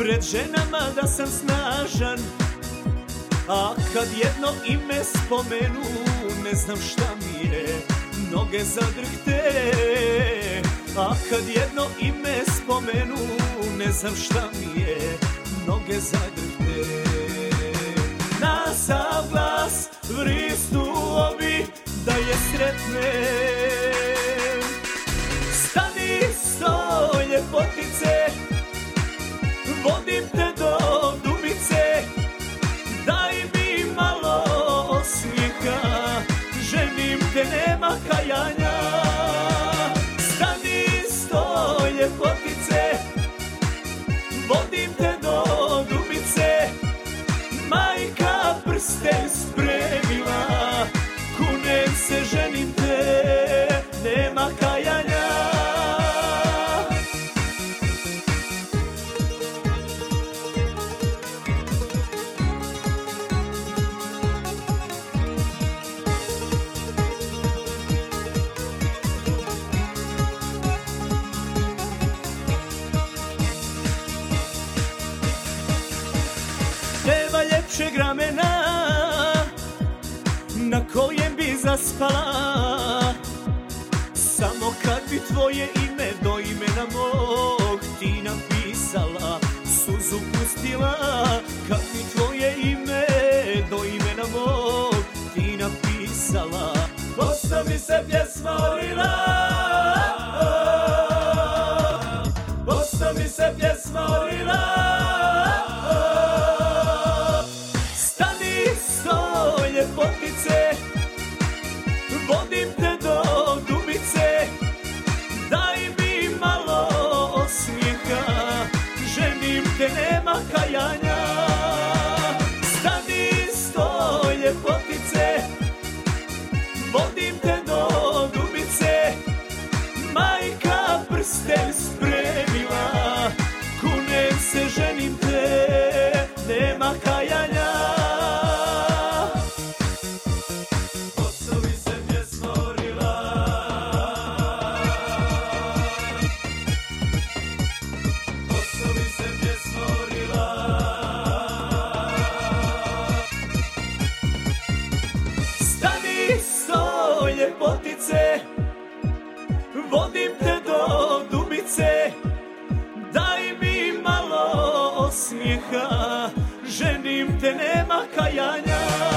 pred ženama da sam snažan, a kad jedno ime spomenu, ne znam šta mi je, noge zadrhte. A kad jedno ime spomenu, ne znam šta mi je, noge zadrhte. Na sav glas vrisnuo bi da je sretnem. Stani, stoj ljepotice, vodim te do Dubice, daj mi malo osmijeha, ženim te, nema kajanja. Stani, stoj ljepotice, vodim te do Dubice, majka prsten spremila, kunem se, ženim te, nema kajanja. Nema ljepšeg ramena na kojem bi zaspala, samo kad bi tvoje ime do imena mog ti napisala, suzu pustila. Kad bi tvoje ime do imena mog ti napisala, posto mi se pjesma olila, posto mi se pjesma olila. Ljepotice, vodim te do Dubice, daj mi malo osmijeha, ženim te, nema kajanja. Stani, stoj ljepotice, vodim te do Dubice, majka prsten spremila, kunem se, ženim te, nema kajanja. Ljepotice, vodim te do Dubice, daj mi malo osmijeha, ženim te, nema kajanja.